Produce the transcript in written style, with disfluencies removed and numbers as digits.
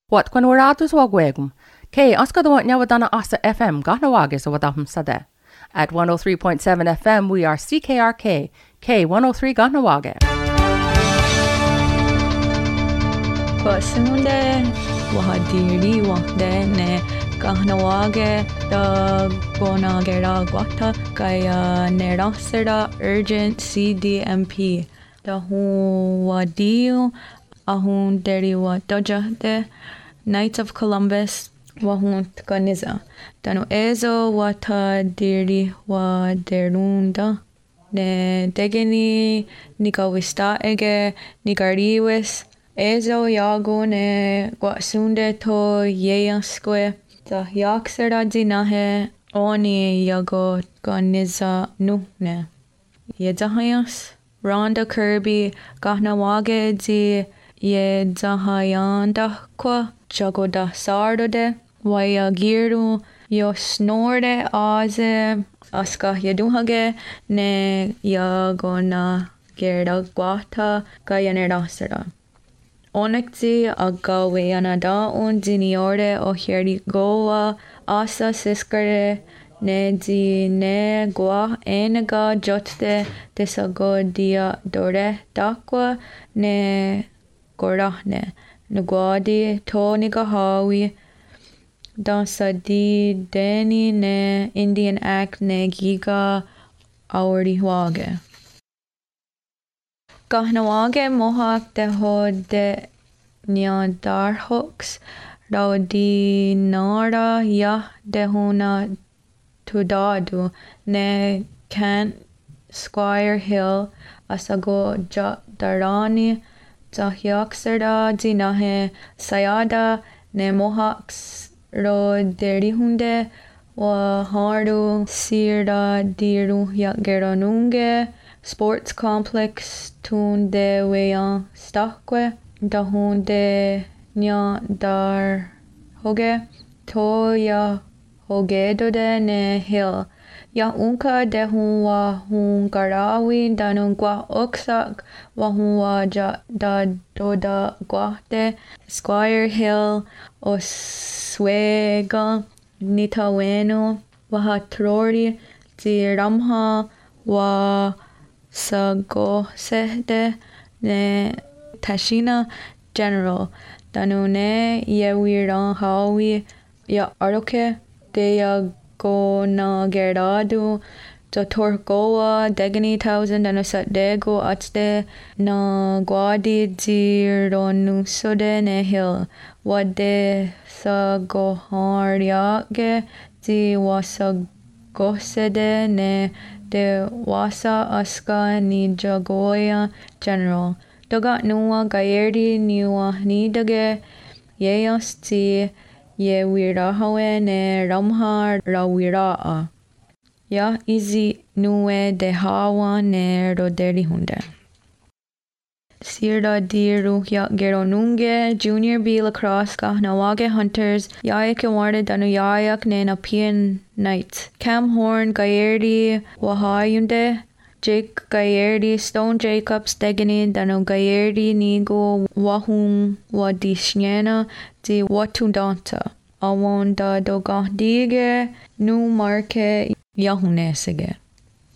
Wat quan oratus wagwegum. K aska the nyawadana asa FM gahnawagis wadahum sade. At 103.7 FM we are CKRK K103 gahnawage. Basunde wahadiri wahde ne gahnawage da gonagera gwata kaya nerasera urgent CDMP. Da hu wadiu ahun deri wa dojahde Knights of Columbus wahun tkaniza. Danu ezo wata diri wa derunda ne degeni nikawista ege nikariwis ezo yago ne guasunde to yeyaskwe da yaksera dinahe oni yago ganiza nuhne. Yedahayas Rhonda Kirby gahnawage di yedahayanda kwa jagoda sardode waya giru yo snorde aze aska yeduhage ne yagona gerda guata gayanerasera. Onekti agawe anada un diniorde o herdi goa asa siskare ne di ne gua enega jotte desago dia dore dakwa ne gorahne nugwadi to nigahawi dansa di deni ne Indian Act ne giga awri wage. Gahnawage mohawk de ho de nyadarhoks rao di nara ya de huna tudadu ne Kent Squire Hill asago darani Zahyaksarda dinahe sayada ne mohawks ro derihunde wa haru sirda diru yakgeranunge sports complex tunde weyan stakwe dahunde nya dar hoge toya hogedode ne hill ya unka de huwa hun garawi danungwa oksak wa huwa da doda guate Squire Hill oswega nitawenu wa trori di ramha wa sago sehde ne Tashina General danune yewiran hawi ya aroke de ya go na geradu Dr. Goa degani 1000 anusat dego atste na guadi dironu ne hill wade sa goharyage di wasa gosede ne de wasa aska ni jagoya general doga nuwa gayerdi niwa nidage yeyas ti ye wirahawe ne ramha rawiraa. Ya izi nuwe de hawa ne roderi hunde. Sirda diru ya geronunge Junior B Lacrosse gahnawage Hunters yayak awarded danu yayak ne Napian Knights. Cam Horn Gayerdi wahayunde Jake Gayerdi Stone Jacobs degani danu Gayerdi nigo wahung wadishnena di watundanta. Awon da dogahdige nu marke yahunesige.